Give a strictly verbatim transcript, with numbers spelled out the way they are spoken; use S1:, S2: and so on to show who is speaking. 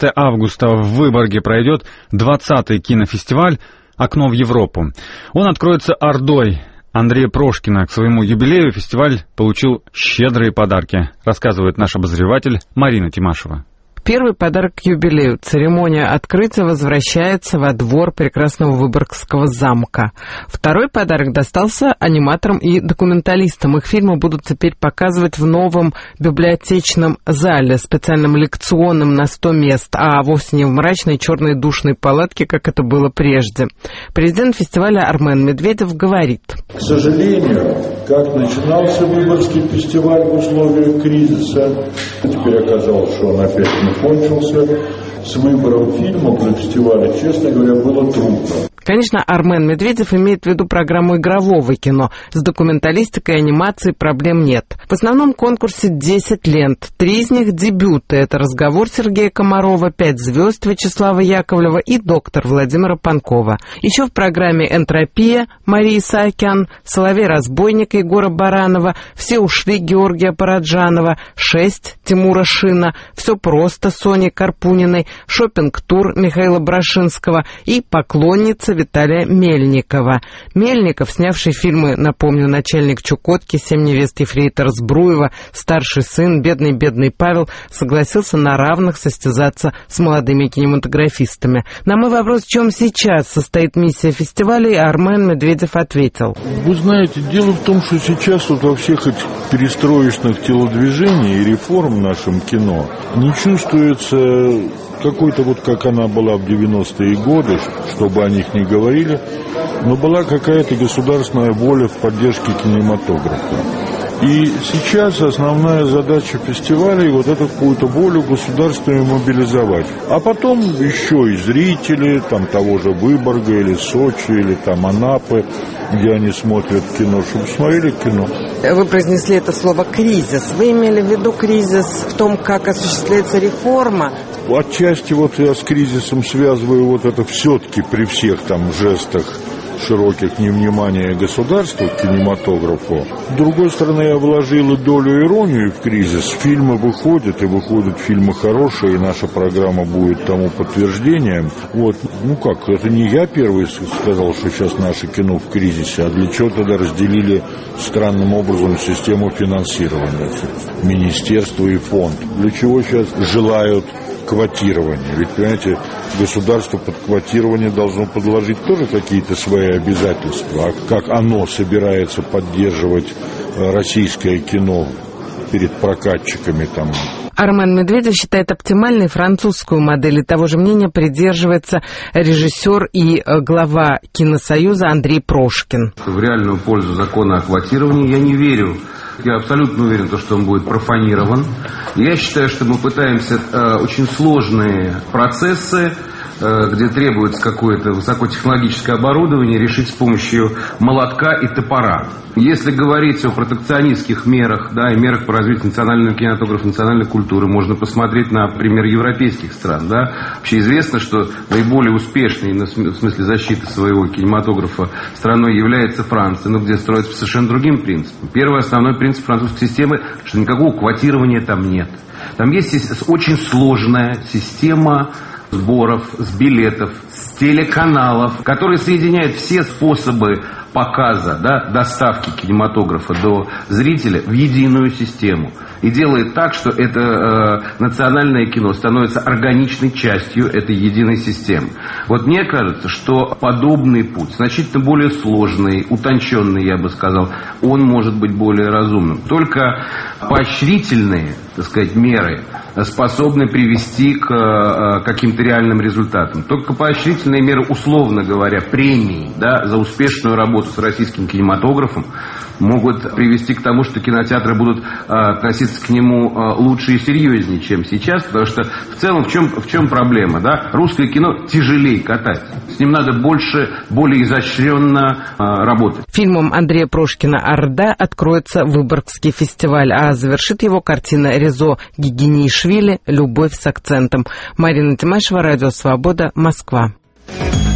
S1: семнадцатого августа в Выборге пройдет двадцатый кинофестиваль «Окно в Европу». Он откроется «Ордой» Андрея Прошкина. К своему юбилею фестиваль получил щедрые подарки, рассказывает наш обозреватель Марина Тимашева.
S2: Первый подарок к юбилею. Церемония открытия возвращается во двор прекрасного Выборгского замка. Второй подарок достался аниматорам и документалистам. Их фильмы будут теперь показывать в новом библиотечном зале, специальном лекционном на сто мест, а вовсе не в мрачной черной душной палатке, как это было прежде. Президент фестиваля Армен Медведев говорит:
S3: К сожалению, как начинался Выборгский фестиваль в условиях кризиса, теперь оказалось, что он опять не кончился. С выбором фильма для фестиваля, честно говоря, было трудно.
S2: Конечно, Армен Медведев имеет в виду программу игрового кино. С документалистикой и анимацией проблем нет. В основном конкурсе десять лент. Три из них дебюты. Это «Разговор» Сергея Комарова, «Пять звезд» Вячеслава Яковлева и «Доктор» Владимира Панкова. Еще в программе «Энтропия» Марии Саакян, «Соловей-разбойник» Егора Баранова, «Все ушли» Георгия Параджанова, «Шесть» Тимура Шина, «Все просто» Сони Карпуниной, «Шоппинг-тур» Михаила Брашинского и «Поклонница» Виталия Мельникова. Мельников, снявший фильмы, напомню, «Начальник Чукотки», «Семь невест ефрейтора Збруева», «Старший сын», «Бедный-бедный Павел», согласился на равных состязаться с молодыми кинематографистами. На мой вопрос, в чем сейчас состоит миссия фестиваля, Армен Медведев ответил:
S4: Вы знаете, дело в том, что сейчас вот во всех этих перестроечных телодвижений и реформ в нашем кино не чувствуется какой-то вот, как она была в девяностые годы, чтобы о них не говорили, но была какая-то государственная воля в поддержке кинематографа. И сейчас основная задача фестиваля вот эту какую-то волю государственную мобилизовать. А потом еще и зрители там того же Выборга или Сочи или там Анапы, где они смотрят кино, чтобы смотрели кино.
S2: Вы произнесли это слово «кризис». Вы имели в виду кризис в том, как осуществляется реформа?
S4: Отчасти вот я с кризисом связываю вот это все-таки при всех там жестах широких невнимания государства к кинематографу. С другой стороны, я вложил и долю иронии в кризис. Фильмы выходят, и выходят фильмы хорошие, и наша программа будет тому подтверждением. Вот, ну как, это не я первый сказал, что сейчас наше кино в кризисе, а для чего тогда разделили странным образом систему финансирования, министерство и фонд? Для чего сейчас желают квотирования? Ведь, понимаете, государство под квотирование должно подложить тоже какие-то свои обязательства. А как оно собирается поддерживать российское кино перед прокатчиками там?
S2: Армен Медведев считает оптимальной французскую модель, и того же мнения придерживается режиссер и глава Киносоюза Андрей Прошкин.
S5: В реальную пользу закона о квотировании я не верю. Я абсолютно уверен, что он будет профанирован. Я считаю, что мы пытаемся э, очень сложные процессы, э, где требуется какое-то высокотехнологическое оборудование, решить с помощью молотка и топора. Если говорить о протекционистских мерах, да, и мерах по развитию национального кинематографа, национальной культуры, можно посмотреть на пример европейских стран. Да. Вообще известно, что наиболее успешной, в смысле защиты своего кинематографа, страной является Франция, но где строится по совершенно другим принципам. Первый основной принцип французской системы, что никакого квотирования там нет. Там есть очень сложная система сборов, с билетов, с телеканалов, которые соединяют все способы показа, да, доставки кинематографа до зрителя в единую систему. И делает так, что это э, национальное кино становится органичной частью этой единой системы. Вот мне кажется, что подобный путь, значительно более сложный, утонченный, я бы сказал, он может быть более разумным. Только поощрительные, так сказать, меры способны привести к э, каким-то реальным результатам. Только поощрительные меры, условно говоря, премии, да, за успешную работу с российским кинематографом, могут привести к тому, что кинотеатры будут э, относиться к нему э, лучше и серьезнее, чем сейчас, потому что в целом в чем, в чем проблема, да? Русское кино тяжелее катать, с ним надо больше, более изощренно э, работать.
S2: Фильмом Андрея Прошкина «Орда» откроется Выборгский фестиваль, а завершит его картина Резо Гигинеишвили «Любовь с акцентом». Марина Тимашева, Радио Свобода, Москва.